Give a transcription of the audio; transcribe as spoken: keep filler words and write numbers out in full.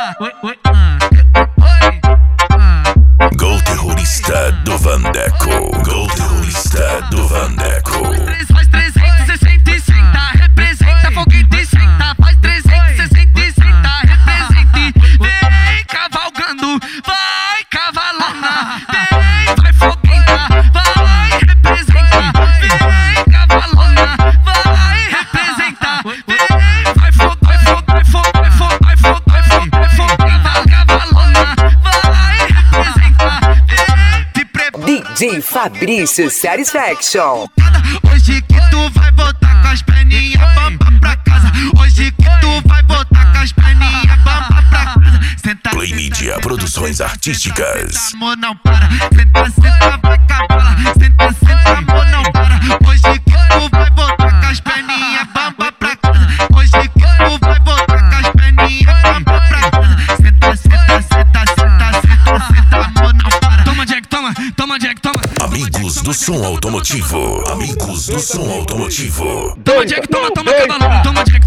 ah, oi, oi, ah, oi, ah. Gol terrorista do Vandeco. Gol terrorista do Vandeco. Faz trezentos e sessenta e senta, representa foguete e senta. Faz trezentos e sessenta e senta, represente. Vem cavalgando, vai cavalona. Vem, vai foguenta, vai representa. Vem cavalona, vai representa. Vem, vai fogo, vai fogo, vai fogo, vai fogo, vai fogo, vai fogo, vai fogo. Cavalona, vai representar. Te prepara. D J Fabrício Satisfaction. Hoje que tu vai voltar com as perninhas bamba pra casa. Hoje que tu vai voltar com as perninhas bamba pra casa. Senta, Play Media Produções Artísticas. amor não para. Senta, senta, vai cavala. Senta, senta, amor não para. Hoje que tu vai voltar com as perninhas bamba pra casa. Hoje que tu vai voltar com as perninhas bamba pra casa. Senta, senta, senta, senta, senta, senta, amor não para. Toma, Jack, toma, toma, Jack, toma. Amigos do som automotivo. Amigos do som automotivo. Toma, Jack, toma, toma, cavalona. Toma, Jack.